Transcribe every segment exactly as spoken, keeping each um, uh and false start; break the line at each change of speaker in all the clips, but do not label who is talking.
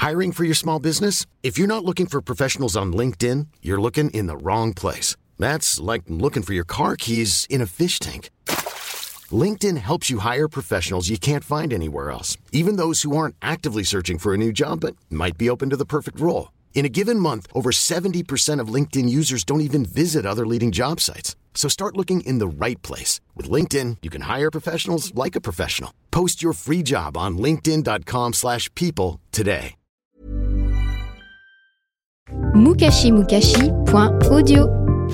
Hiring for your small business? If you're not looking for professionals on LinkedIn, you're looking in the wrong place. That's like looking for your car keys in a fish tank. LinkedIn helps you hire professionals you can't find anywhere else, even those who aren't actively searching for a new job but might be open to the perfect role. In a given month, over seventy percent of LinkedIn users don't even visit other leading job sites. So start looking in the right place. With LinkedIn, you can hire professionals like a professional. Post your free job on linkedin dot com slash people today.
mukashi mukashi point audio.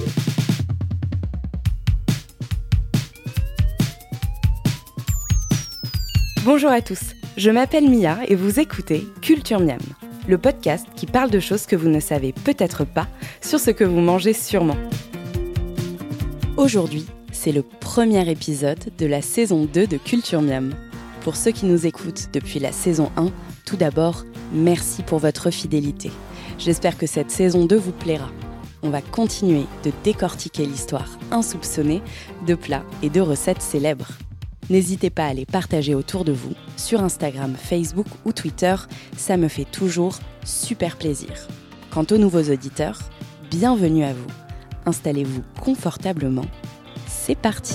Bonjour à tous, je m'appelle Mia et vous écoutez Culture Miam, le podcast qui parle de choses que vous ne savez peut-être pas sur ce que vous mangez sûrement. Aujourd'hui, c'est le premier épisode de la saison deux de Culture Miam. Pour ceux qui nous écoutent depuis la saison un, tout d'abord, merci pour votre fidélité. J'espère que cette saison deux vous plaira. On va continuer de décortiquer l'histoire insoupçonnée de plats et de recettes célèbres. N'hésitez pas à les partager autour de vous, sur Instagram, Facebook ou Twitter, ça me fait toujours super plaisir. Quant aux nouveaux auditeurs, bienvenue à vous. Installez-vous confortablement. C'est parti!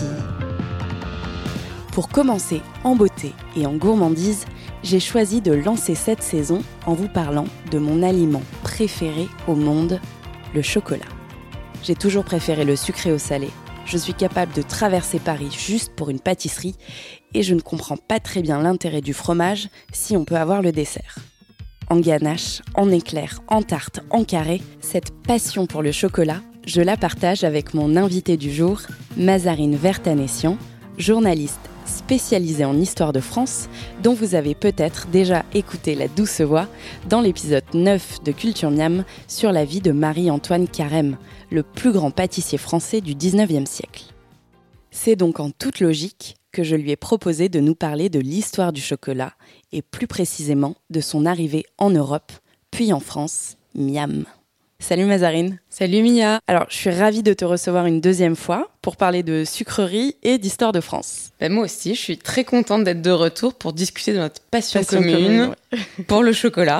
Pour commencer en beauté et en gourmandise, j'ai choisi de lancer cette saison en vous parlant de mon aliment préféré au monde, le chocolat. J'ai toujours préféré le sucré au salé. Je suis capable de traverser Paris juste pour une pâtisserie et je ne comprends pas très bien l'intérêt du fromage si on peut avoir le dessert. En ganache, en éclair, en tarte, en carré, cette passion pour le chocolat, je la partage avec mon invité du jour, Mazarine Vertanessian, journaliste spécialisée en histoire de France, dont vous avez peut-être déjà écouté la douce voix dans l'épisode neuf de Culture Miam sur la vie de Marie-Antoine Carême, le plus grand pâtissier français du dix-neuvième siècle. C'est donc en toute logique que je lui ai proposé de nous parler de l'histoire du chocolat et plus précisément de son arrivée en Europe, puis en France, miam. Salut Mazarine.
Salut Mia.
Alors, je suis ravie de te recevoir une deuxième fois pour parler de sucrerie et d'histoire de France.
Ben moi aussi, je suis très contente d'être de retour pour discuter de notre passion,
passion
commune,
commune ouais.
pour le chocolat.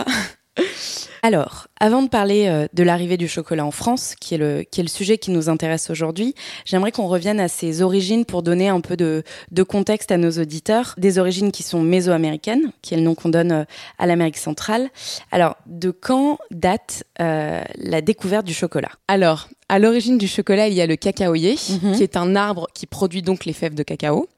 Alors, avant de parler euh, de l'arrivée du chocolat en France, qui est, le, qui est le sujet qui nous intéresse aujourd'hui, j'aimerais qu'on revienne à ses origines pour donner un peu de, de contexte à nos auditeurs. Des origines qui sont mésoaméricaines, qui est le nom qu'on donne euh, à l'Amérique centrale. Alors, de quand date euh, la découverte du chocolat ?
Alors, à l'origine du chocolat, il y a le cacaoyer,
Mm-hmm.
qui est un arbre qui produit donc les fèves de cacao.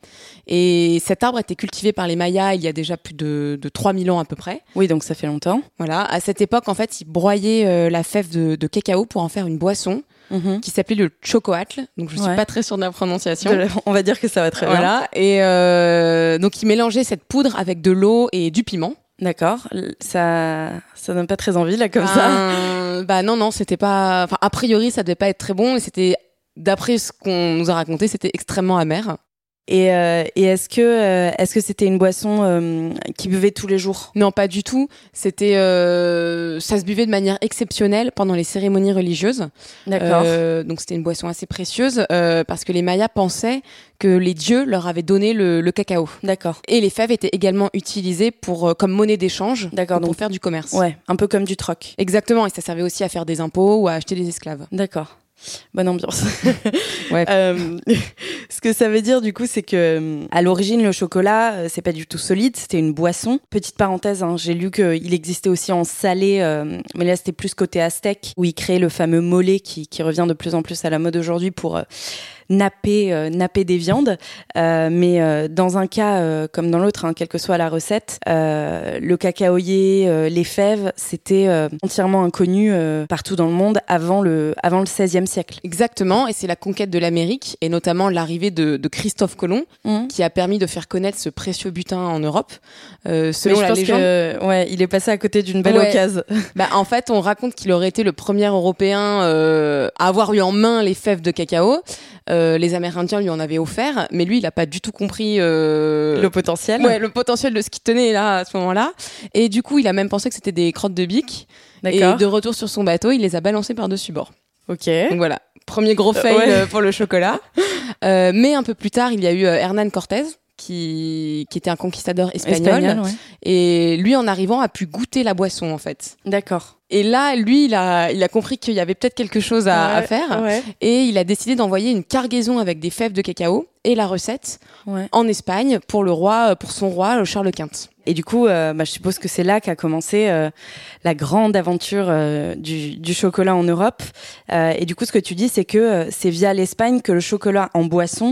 Et cet arbre a été cultivé par les Mayas il y a déjà plus de, de trois mille ans à peu près.
Oui, donc ça fait longtemps.
Voilà, à cette époque, en fait, ils broyaient euh, la fève de, de cacao pour en faire une boisson
Mm-hmm.
qui s'appelait le chocoatl. Donc, je suis
Ouais.
pas très sûre de la prononciation.
De, on va dire que ça va très bien.
Voilà. Et euh, donc, ils mélangeaient cette poudre avec de l'eau et du piment.
D'accord, ça, ça donne pas très envie là comme ça.
Euh, bah non, non, c'était pas. Enfin, a priori, ça devait pas être très bon. Et c'était, d'après ce qu'on nous a raconté, c'était extrêmement amer.
Et, euh, et est-ce que euh, est-ce que c'était une boisson euh, qui buvait tous les jours ?
Non, pas du tout. C'était, euh, ça se buvait de manière exceptionnelle pendant les cérémonies religieuses.
D'accord.
Euh, donc c'était une boisson assez précieuse euh, parce que les Mayas pensaient que les dieux leur avaient donné le, le cacao.
D'accord.
Et les fèves étaient également utilisées pour euh, comme monnaie d'échange.
D'accord,
pour
donc-
faire du commerce.
Ouais, un peu comme du troc.
Exactement. Et ça servait aussi à faire des impôts ou à acheter des esclaves.
D'accord. Bonne ambiance.
Ouais.
Euh, ce que ça veut dire du coup, c'est que à l'origine le chocolat, euh, c'est pas du tout solide, c'était une boisson. Petite parenthèse, hein, j'ai lu qu'il existait aussi en salé, euh, mais là c'était plus côté aztèque, où ils créaient le fameux mole qui, qui revient de plus en plus à la mode aujourd'hui pour euh, napper, euh, napper des viandes. Euh, mais euh, dans un cas euh, comme dans l'autre, hein, quelle que soit la recette, euh, le cacaoyer, euh, les fèves, c'était euh, entièrement inconnu euh, partout dans le monde avant le, avant le seizième siècle.
Exactement, et c'est la conquête de l'Amérique, et notamment l'arrivée de, de Christophe Colomb,
Mmh.
qui a permis de faire connaître ce précieux butin en Europe. Euh,
Mais
selon
je
la
pense
légende,
que, ouais, il est passé à côté d'une belle
Ouais.
occasion.
bah, en fait, on raconte qu'il aurait été le premier Européen euh, à avoir eu en main les fèves de cacao. Euh, les Amérindiens lui en avaient offert, mais lui, il a pas du tout compris euh...
Le potentiel.
Ouais, le potentiel de ce qui tenait là à ce moment-là. Et du coup, il a même pensé que c'était des crottes de bique.
D'accord.
Et de retour sur son bateau, il les a balancées par-dessus bord.
Ok.
Donc voilà, premier gros fail
Ouais.
euh, pour le chocolat. Euh, mais un peu plus tard, il y a eu euh, Hernán Cortés, qui, qui était un conquistador espagnol.
Espagnol, ouais.
Et lui, en arrivant, a pu goûter la boisson, en fait.
D'accord.
Et là, lui, il a, il a compris qu'il y avait peut-être quelque chose à,
ouais,
à faire.
Ouais.
Et il a décidé d'envoyer une cargaison avec des fèves de cacao et la recette
ouais.
en Espagne pour le roi, pour son roi, Charles Quint.
Et du coup, euh, bah, je suppose que c'est là qu'a commencé euh, la grande aventure euh, du, du chocolat en Europe. Euh, et du coup, ce que tu dis, c'est que euh, c'est via l'Espagne que le chocolat en boisson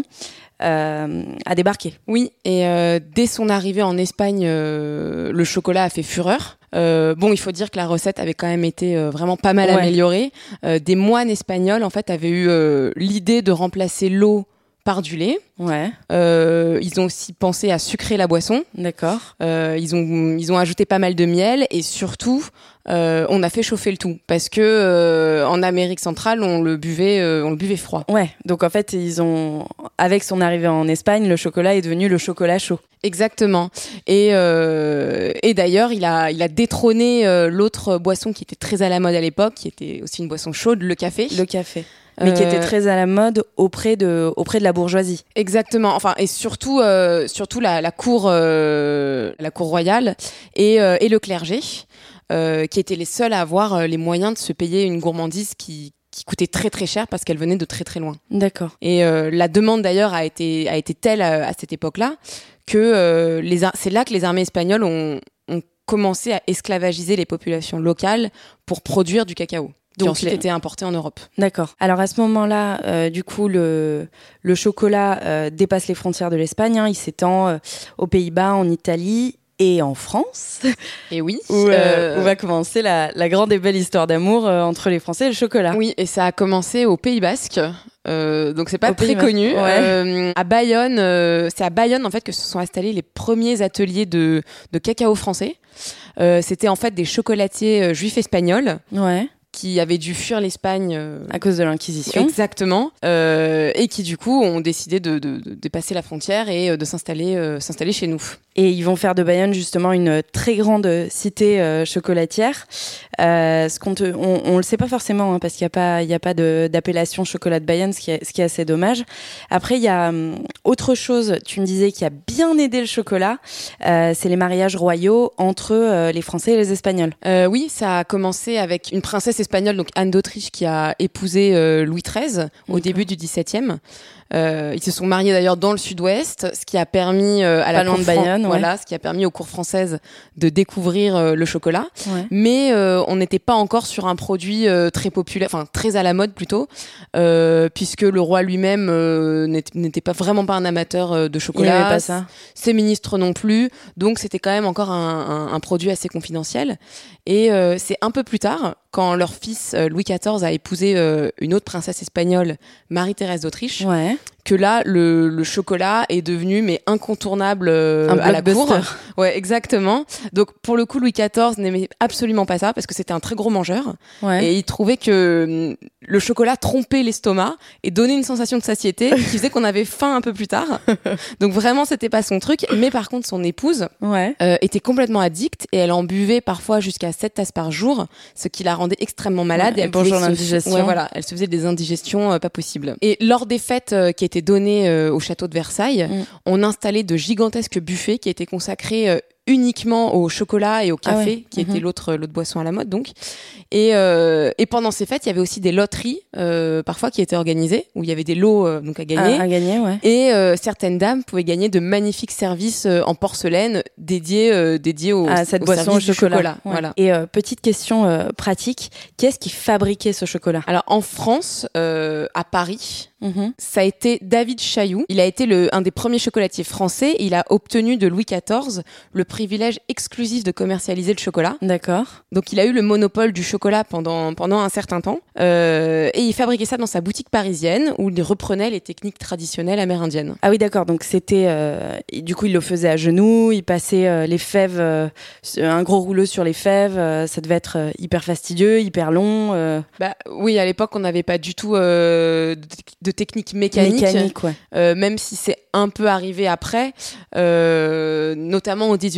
Euh, a débarqué.
Oui, et euh, dès son arrivée en Espagne, euh, le chocolat a fait fureur. Euh, bon, il faut dire que la recette avait quand même été euh, vraiment pas mal
ouais.
améliorée. Euh, des moines espagnols, en fait, avaient eu euh, l'idée de remplacer l'eau par du lait.
Ouais.
Euh, ils ont aussi pensé à sucrer la boisson.
D'accord.
Euh, ils ont ils ont ajouté pas mal de miel et surtout euh, on a fait chauffer le tout parce que euh, en Amérique centrale on le buvait euh, on le buvait froid.
Ouais. Donc en fait ils ont avec son arrivée en Espagne le chocolat est devenu le chocolat chaud.
Exactement. Et euh, et d'ailleurs il a il a détrôné euh, l'autre boisson qui était très à la mode à l'époque, qui était aussi une boisson chaude, le café.
Le café. Mais euh... qui était très à la mode auprès de auprès de la bourgeoisie.
Exactement. Enfin et surtout euh, surtout la la cour euh, la cour royale et euh, et le clergé euh, qui étaient les seuls à avoir les moyens de se payer une gourmandise qui qui coûtait très très cher parce qu'elle venait de très très loin.
D'accord.
Et euh, la demande d'ailleurs a été a été telle à, à cette époque-là que euh, les ar- c'est là que les armées espagnoles ont ont commencé à esclavagiser les populations locales pour produire du cacao. Qui
Donc,
ensuite
les...
était importé en Europe.
D'accord. Alors à ce moment-là, euh, du coup, le le chocolat euh, dépasse les frontières de l'Espagne. Hein, il s'étend euh, aux Pays-Bas, en Italie et en France.
Et oui.
Où, euh, euh... où va commencer la, la grande et belle histoire d'amour euh, entre les Français et le chocolat.
Oui, et ça a commencé au Pays Basque. Euh, donc c'est pas
au
très
Pays
connu.
Ouais.
Euh, à Bayonne, euh, c'est à Bayonne en fait que se sont installés les premiers ateliers de de cacao français. Euh, c'était en fait des chocolatiers euh, juifs espagnols.
Ouais.
Qui avaient dû fuir l'Espagne euh,
à cause de l'Inquisition.
Exactement. Euh, et qui du coup ont décidé de, de, de dépasser la frontière et de s'installer, euh, s'installer chez nous.
Et ils vont faire de Bayonne justement une très grande cité euh, chocolatière. Euh, ce qu'on te, on, on le sait pas forcément hein, parce qu'il y a pas, il y a pas de, d'appellation chocolat de Bayonne, ce qui est, ce qui est assez dommage. Après, il y a um, autre chose. Tu me disais qui a bien aidé le chocolat, euh, c'est les mariages royaux entre euh, les Français et les Espagnols.
Euh, oui, ça a commencé avec une princesse espagnole, donc Anne d'Autriche, qui a épousé euh, Louis treize au okay. début du dix-septième. Euh, ils se sont mariés d'ailleurs dans le sud-ouest, ce qui a permis euh, à
Pas
la
loin
cour
de Bayonne,
Fran-
ouais.
voilà, ce qui a permis aux cours françaises de découvrir euh, le chocolat.
Ouais.
Mais euh, on n'était pas encore sur un produit euh, très populaire, enfin très à la mode plutôt, euh, puisque le roi lui-même euh, n'était, n'était pas vraiment pas un amateur euh, de chocolat.
Il n'aimait pas ça.
Ses ministres non plus, donc c'était quand même encore un, un, un produit assez confidentiel. Et euh, c'est un peu plus tard, quand leur fils euh, Louis quatorze a épousé euh, une autre princesse espagnole, Marie-Thérèse d'Autriche,
ouais.
que là le, le chocolat est devenu mais incontournable euh,
un
à la cour. Ouais, exactement. Donc pour le coup Louis quatorze n'aimait absolument pas ça parce que c'était un très gros mangeur
ouais.
et il trouvait que le chocolat trompait l'estomac et donnait une sensation de satiété qui faisait qu'on avait faim un peu plus tard. Donc vraiment c'était pas son truc. Mais par contre son épouse
ouais.
euh, était complètement addicte et elle en buvait parfois jusqu'à sept tasses par jour, ce qui la rendait extrêmement malade.
Ouais,
et elle
bonjour
se...
l'indigestion.
Ouais, voilà, elle se faisait des indigestions euh, pas possibles. Et lors des fêtes euh, qui étaient données euh, au château de Versailles, mm. on installait de gigantesques buffets qui étaient consacrés euh, uniquement au chocolat et au café,
ah ouais.
qui
mmh.
était l'autre l'autre boisson à la mode donc. Et euh, et pendant ces fêtes, il y avait aussi des loteries euh, parfois qui étaient organisées où il y avait des lots euh, donc à gagner.
À, à gagner, ouais.
Et euh, certaines dames pouvaient gagner de magnifiques services euh, en porcelaine dédiés euh, dédiés au
à cette
au
boisson au chocolat.
chocolat.
Ouais.
Voilà.
Et euh, petite question euh, pratique, qui est-ce qui fabriquait ce chocolat ?
Alors en France, euh, à Paris.
Mmh.
Ça a été David Chailloux. Il a été le, un des premiers chocolatiers français. Et il a obtenu de Louis quatorze le privilège exclusif de commercialiser le chocolat.
D'accord.
Donc il a eu le monopole du chocolat pendant, pendant un certain temps. Euh, et il fabriquait ça dans sa boutique parisienne où il reprenait les techniques traditionnelles amérindiennes.
Ah oui, d'accord. Donc c'était... Euh, du coup, il le faisait à genoux. Il passait euh, les fèves, euh, un gros rouleau sur les fèves. Euh, ça devait être euh, hyper fastidieux, hyper long. Euh...
Bah, oui, à l'époque, on n'avait pas du tout euh, de, de technique mécanique,
mécanique ouais.
euh, même si c'est un peu arrivé après, euh, notamment au dix-huitième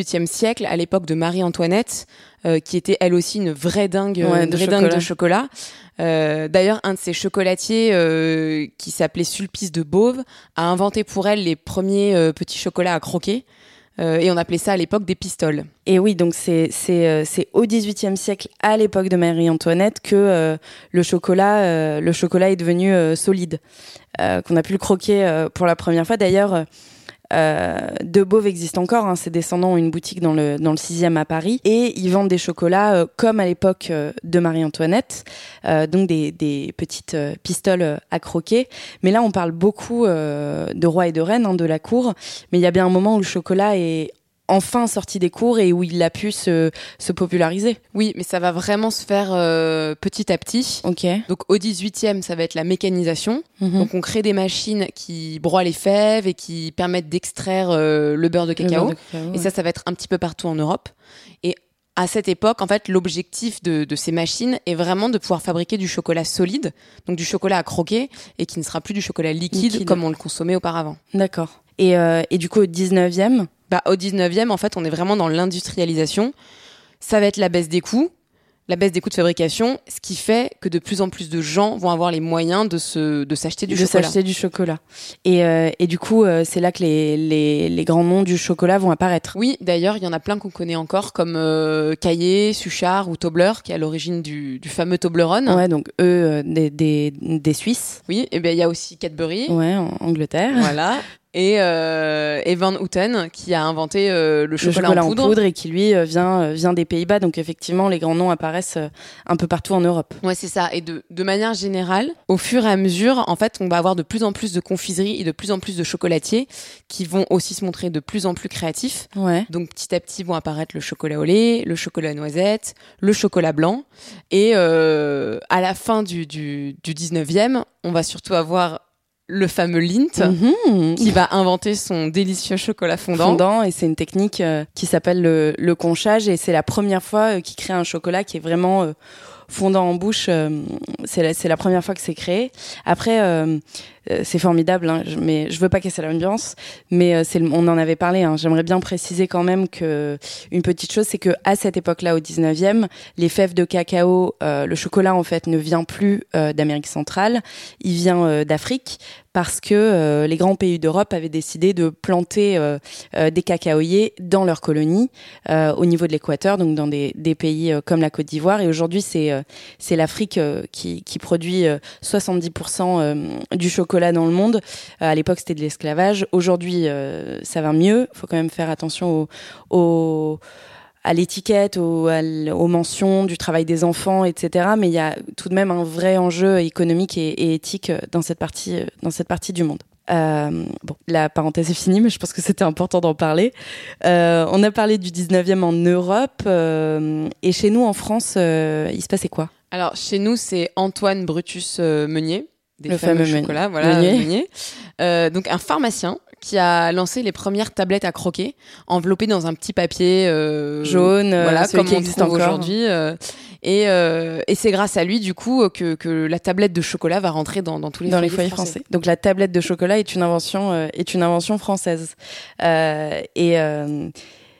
dix-huitième siècle, à l'époque de Marie-Antoinette, euh, qui était elle aussi une vraie dingue,
ouais,
une
de,
vraie
chocolat.
dingue de chocolat. Euh, d'ailleurs, un de ses chocolatiers, euh, qui s'appelait Sulpice de Beauve, a inventé pour elle les premiers euh, petits chocolats à croquer. Euh, et on appelait ça à l'époque des pistoles.
Et oui, donc c'est c'est euh, c'est au dix-huitième siècle, à l'époque de Marie-Antoinette, que euh, le chocolat euh, le chocolat est devenu euh, solide, euh, qu'on a pu le croquer euh, pour la première fois. D'ailleurs, euh, De Beauve existe encore. Hein, ses descendants ont une boutique dans le dans le sixième à Paris et ils vendent des chocolats euh, comme à l'époque euh, de Marie-Antoinette, euh, donc des des petites euh, pistoles euh, à croquer. Mais là, on parle beaucoup euh, de rois et de reines, hein, de la cour. Mais il y a bien un moment où le chocolat est enfin sorti des cours et où il a pu se, se populariser.
Oui, mais ça va vraiment se faire euh, petit à petit.
Ok.
Donc au dix-huitième, ça va être la mécanisation.
Mm-hmm.
Donc on crée des machines qui broient les fèves et qui permettent d'extraire euh, le beurre de cacao.
Le beurre de cacao,
et
ouais.
ça, ça va être un petit peu partout en Europe. Et à cette époque, en fait, l'objectif de, de ces machines est vraiment de pouvoir fabriquer du chocolat solide, donc du chocolat à croquer, et qui ne sera plus du chocolat liquide,
liquide.
comme on le consommait auparavant.
D'accord. Et, euh, et du coup, au dix-neuvième
Bah, au dix-neuvième, en fait, on est vraiment dans l'industrialisation. Ça va être la baisse des coûts, la baisse des coûts de fabrication, ce qui fait que de plus en plus de gens vont avoir les moyens de, se, de s'acheter du
de
chocolat.
s'acheter du chocolat. Et, euh, et du coup, euh, c'est là que les, les, les grands noms du chocolat vont apparaître.
Oui, d'ailleurs, il y en a plein qu'on connaît encore, comme euh, Caillé, Suchard ou Tobler, qui est à l'origine du, du fameux Toblerone.
Ouais, donc eux, euh, des, des, des Suisses.
Oui, et bien il y a aussi Cadbury.
Ouais, en Angleterre.
Voilà. Et, euh, et Van Houten, qui a inventé euh, le, chocolat
le chocolat
en poudre.
en poudre et qui lui euh, vient, euh, vient des Pays-Bas. Donc effectivement, les grands noms apparaissent euh, un peu partout en Europe.
Ouais, c'est ça. Et de, de manière générale, au fur et à mesure, en fait, on va avoir de plus en plus de confiseries et de plus en plus de chocolatiers qui vont aussi se montrer de plus en plus créatifs.
Ouais.
Donc petit à petit vont apparaître le chocolat au lait, le chocolat noisette, le chocolat blanc. Et euh, à la fin du, du, du dix-neuvième, on va surtout avoir le fameux Lindt,
mmh.
qui va inventer son délicieux chocolat fondant.
Fondant, et c'est une technique euh, qui s'appelle le, le conchage, et c'est la première fois euh, qu'il crée un chocolat qui est vraiment euh, fondant en bouche. Euh, c'est, la, c'est la première fois que c'est créé. Après, euh, euh, c'est formidable, hein, je, mais je veux pas casser l'ambiance, mais euh, c'est, on en avait parlé. Hein, j'aimerais bien préciser quand même que une petite chose, c'est que à cette époque-là, au dix-neuvième, les fèves de cacao, euh, le chocolat en fait ne vient plus euh, d'Amérique centrale, il vient euh, d'Afrique. Parce que euh, les grands pays d'Europe avaient décidé de planter euh, euh, des cacaoyers dans leurs colonies euh, au niveau de l'équateur, donc dans des, des pays euh, comme la Côte d'Ivoire. Et aujourd'hui, c'est, euh, c'est l'Afrique euh, qui, qui produit euh, soixante-dix pour cent euh, du chocolat dans le monde. Euh, à l'époque, c'était de l'esclavage. Aujourd'hui, euh, ça va mieux. Il faut quand même faire attention au... au à l'étiquette, aux, aux mentions du travail des enfants, et cetera. Mais il y a tout de même un vrai enjeu économique et, et éthique dans cette partie, dans cette partie du monde. Euh, bon, la parenthèse est finie, mais je pense que c'était important d'en parler. Euh, on a parlé du dix-neuvième en Europe, euh, et chez nous, en France, euh, il se passait quoi ?
Alors, chez nous, c'est Antoine Brutus euh, Meunier, des
le
fameux
fameux
chocolats, voilà,
Meunier.
Meunier. Euh, donc un pharmacien qui a lancé les premières tablettes à croquer, enveloppées dans un petit papier euh,
jaune,
voilà,
celui
comme
qui
on
existe
trouve
encore
aujourd'hui. Euh, et, euh, et c'est grâce à lui, du coup, que, que la tablette de chocolat va rentrer dans, dans tous les
dans
foyers,
les foyers
français.
français. Donc la tablette de chocolat est une invention, euh, est une invention française. Euh, et euh,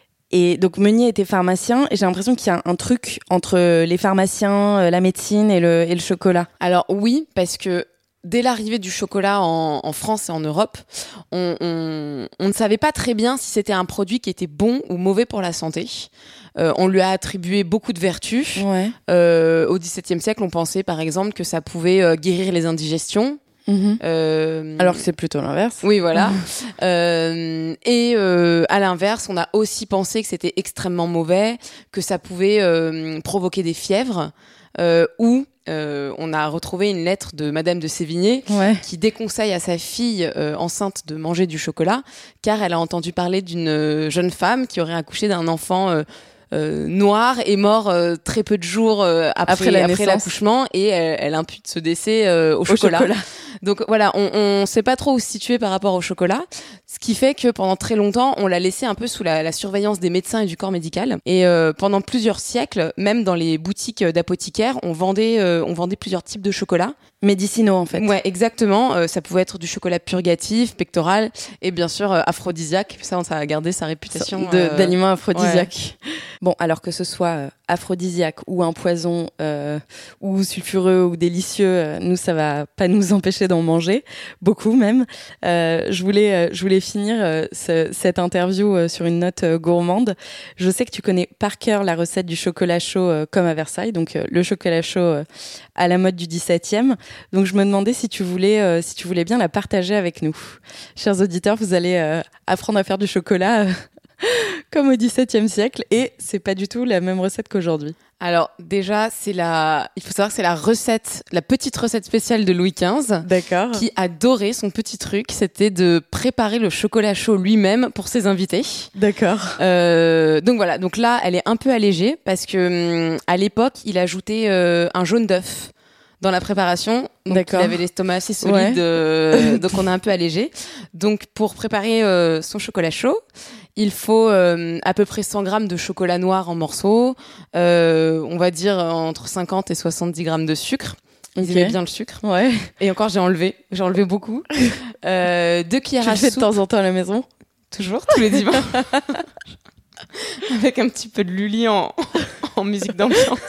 Et donc Meunier était pharmacien, et j'ai l'impression qu'il y a un truc entre les pharmaciens, la médecine et le, et le chocolat.
Alors oui, parce que dès l'arrivée du chocolat en, en France et en Europe, on, on, on ne savait pas très bien si c'était un produit qui était bon ou mauvais pour la santé. Euh, on lui a attribué beaucoup de vertus.
Ouais.
Euh, au dix-septième siècle, on pensait par exemple que ça pouvait euh, guérir les indigestions.
Mmh.
Euh,
Alors que c'est plutôt l'inverse.
Oui, voilà. euh, et euh, à l'inverse, on a aussi pensé que c'était extrêmement mauvais, que ça pouvait euh, provoquer des fièvres, euh, ou euh, on a retrouvé une lettre de Madame de Sévigné
Ouais.
qui déconseille à sa fille euh, enceinte de manger du chocolat, car elle a entendu parler d'une jeune femme qui aurait accouché d'un enfant euh, Euh, noir et mort euh, très peu de jours euh, après,
Après la
après
naissance.
l'accouchement, et elle, elle impute ce décès euh, au,
Au
chocolat.
chocolat.
Donc voilà, on, on sait pas trop où se situer par rapport au chocolat. Ce Ce qui fait que pendant très longtemps, on l'a laissé un peu sous la, la surveillance des médecins et du corps médical. Et euh, pendant plusieurs siècles, même dans les boutiques d'apothicaires, on vendait, euh, on vendait plusieurs types de chocolat.
Médicinaux, en fait.
Ouais, exactement. Euh, ça pouvait être du chocolat purgatif, pectoral, et bien sûr euh, aphrodisiaque. Ça, ça a gardé sa réputation
de,
euh...
d'aliment aphrodisiaque. Ouais. Bon, alors que ce soit euh, aphrodisiaque ou un poison, euh, ou sulfureux ou délicieux, euh, nous, ça va pas nous empêcher d'en manger, beaucoup même. Euh, je voulais, euh, je voulais finir euh, ce, cette interview euh, sur une note euh, gourmande. Je sais que tu connais par cœur la recette du chocolat chaud euh, comme à Versailles, donc euh, le chocolat chaud euh, à la mode du dix-septième. Donc je me demandais si tu voulais, euh, si tu voulais bien la partager avec nous. Chers auditeurs, vous allez euh, apprendre à faire du chocolat euh, comme au dix-septième siècle, et c'est pas du tout la même recette qu'aujourd'hui.
Alors déjà, c'est la, il faut savoir que c'est la recette, la petite recette spéciale de Louis quinze.
D'accord.
Qui adorait son petit truc, c'était de préparer le chocolat chaud lui-même pour ses invités.
D'accord.
Euh, donc voilà, donc là, elle est un peu allégée parce que hum, à l'époque, il ajoutait euh, un jaune d'œuf dans la préparation. Donc
D'accord.
il avait l'estomac assez solide,
Ouais.
euh, donc on a un peu allégé. Donc pour préparer euh, son chocolat chaud, il faut euh, à peu près cent grammes de chocolat noir en morceaux, euh, on va dire entre cinquante et soixante-dix grammes de sucre. Ils
Ok.
aimaient bien le sucre.
Ouais.
Et encore, j'ai enlevé. J'ai enlevé beaucoup. Euh, deux cuillères
Tu
à
le fais
soupe.
de temps en temps à la maison?
Toujours, tous les dimanches. Avec un petit peu de Lully en, en musique d'ambiance.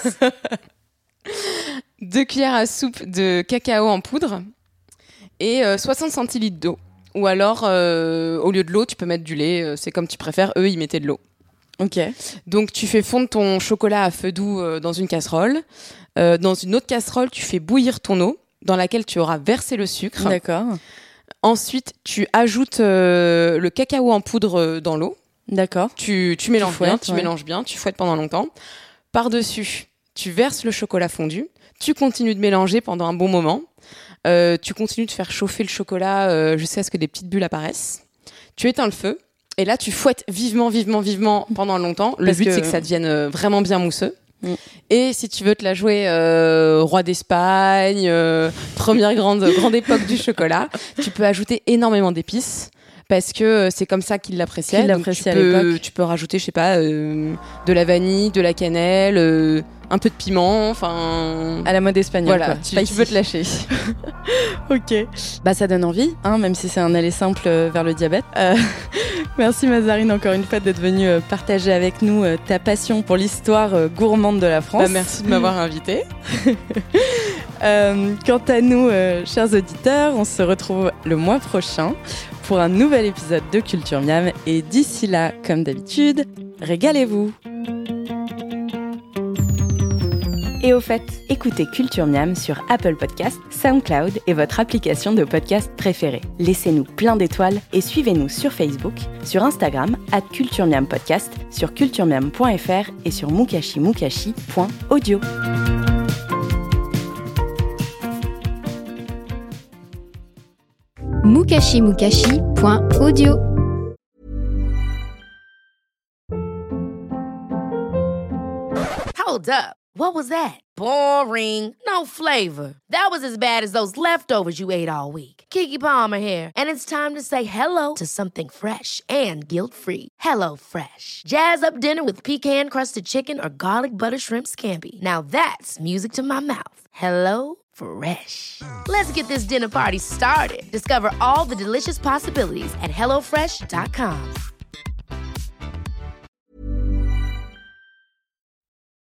Deux cuillères à soupe de cacao en poudre et euh, soixante centilitres d'eau. Ou alors, euh, au lieu de l'eau, tu peux mettre du lait. euh, C'est comme tu préfères. Eux, ils mettaient de l'eau.
Ok.
Donc, tu fais fondre ton chocolat à feu doux euh, dans une casserole. Euh, dans une autre casserole, tu fais bouillir ton eau dans laquelle tu auras versé le sucre.
D'accord.
Ensuite, tu ajoutes euh, le cacao en poudre euh, dans l'eau.
D'accord.
Tu, tu mélanges
Tu fouettes,
bien, tu
ouais.
mélanges bien, tu fouettes pendant longtemps. Par-dessus, tu verses le chocolat fondu. Tu continues de mélanger pendant un bon moment. Euh, tu continues de faire chauffer le chocolat euh, jusqu'à ce que des petites bulles apparaissent. Tu éteins le feu. Et là, tu fouettes vivement, vivement, vivement pendant longtemps. Le
Parce
but,
que-
c'est que ça devienne euh, vraiment bien mousseux.
Mm.
Et si tu veux te la jouer euh, roi d'Espagne, euh, première grande, grande époque du chocolat, tu peux ajouter énormément d'épices. Parce que euh, c'est comme ça qu'il l'appréciait.
Qu'il
Donc,
l'appréciait
tu
à
peux-
l'époque.
Tu peux rajouter, je sais pas, euh, de la vanille, de la cannelle, euh, un peu de piment, enfin...
À la mode espagnole.
Voilà,
quoi.
tu,
Pas
tu
ici.
veux te lâcher.
Ok. Bah ça donne envie, hein, même si c'est un aller simple euh, vers le diabète. Euh, merci Mazarine encore une fois d'être venue euh, partager avec nous euh, ta passion pour l'histoire euh, gourmande de la France.
Bah, merci de m'avoir invité.
Euh, quant à nous, euh, chers auditeurs, on se retrouve le mois prochain pour un nouvel épisode de Culture Miam. Et d'ici là, comme d'habitude, régalez-vous. Et au fait, écoutez Culture Miam sur Apple Podcast, SoundCloud et votre application de podcast préférée. Laissez-nous plein d'étoiles et suivez-nous sur Facebook, sur Instagram, at Culture Miam Podcast, sur culturemiam point f r et sur mukashi point audio.
mukashi mukashi point audio.
Hold up. What was that? Boring. No flavor. That was as bad as those leftovers you ate all week. Keke Palmer here, and it's time to say hello to something fresh and guilt-free. Hello Fresh. Jazz up dinner with pecan-crusted chicken or garlic butter shrimp scampi. Now that's music to my mouth. Hello Fresh. Let's get this dinner party started. Discover all the delicious possibilities at hello fresh dot com.